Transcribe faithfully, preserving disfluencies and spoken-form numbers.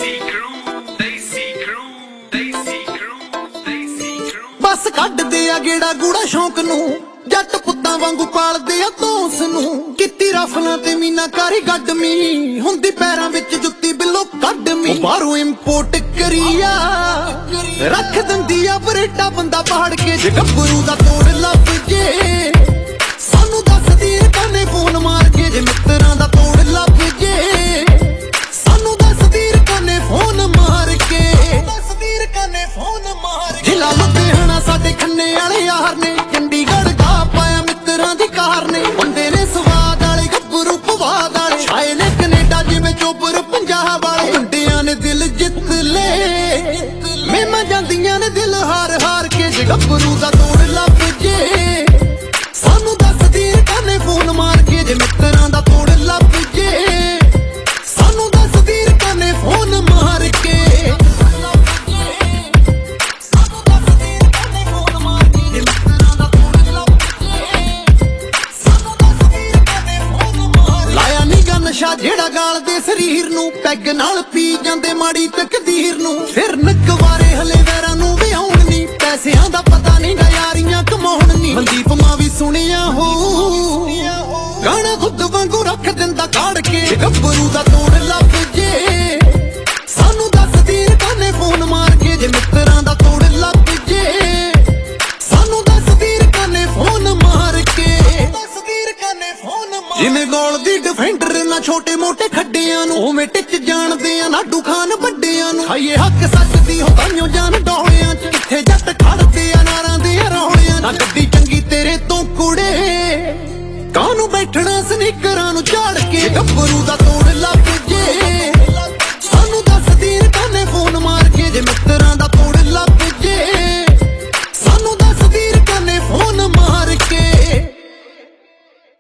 बस कड्डदे आ गेड़ा गूड़ा शौक नू जट पुत्तां वांगू पालदे आ दोस नू कित्ती रफलां ते मीनाकारी गड्डमी हुंदी पैरां विच जुत्ती बिल्लो कड्डमी बाहरों इंपोर्ट करिया रख दिंदी आ बरेटा बंदा पहाड़ के जे गब्बरू दा तोड़ लभ जे सानू दसदी काने फोन मार के जे मित्तरां दा तोड़ लभ जे सानू दसदी काने फोन मार के दसदी काने फोन मार के ला लुधियाना साडे खन्ने वाले यार ने चंडीगढ़ गा पाया मित्तरां दी कार ने बंदे ने स्वाद वाले गब्बरू पवाद वाले छाए ने कनेडा जिवें चोबर पंजाब वाले मुंडियां ने दिल जित ले मेमा जांदियां ने दिल हार हार के जे गब्बरू दा तोड़ लभ जे सानू दसदी काने फोन मार के जे मित्तरां दा तोड़ लभ जे सानू दसदी काने फोन मार के नशा जेड़ा गाल दे शरीर नू पैग नाल पी जांदे माड़ी तकदीर नू फिर नकवारे हले वैरां नू भी आउण नी पैसिਆਂ दा पता नहीं गा यारियां कमाउण नी मनदीप मां भी सुनिया हो गाना खुद वांगू रख दिंदा काड़ के गब्बरू दा तोड़ लभ जे सानू दसदी काने फोन मार के जे मित्तरां दा तोड़ लभ जे सानू दसदी काने फोन मार के दसदी काने फोन मार जिवें गॉल दी डिफेंडर ना छोटे मोटे खड्डियां नू उवें टिच जाणदे आ नाडू खान वड्डियां नू खाइए हक सच दी हो ताइयों जान डोलियां च किथे जट खड़दे आ नारां दे रौलियां ना गड्डी चंगी तेरे तो कुड़े कानू बैठना सनीकरां नू झाड़ के गब्बरू दा तोड़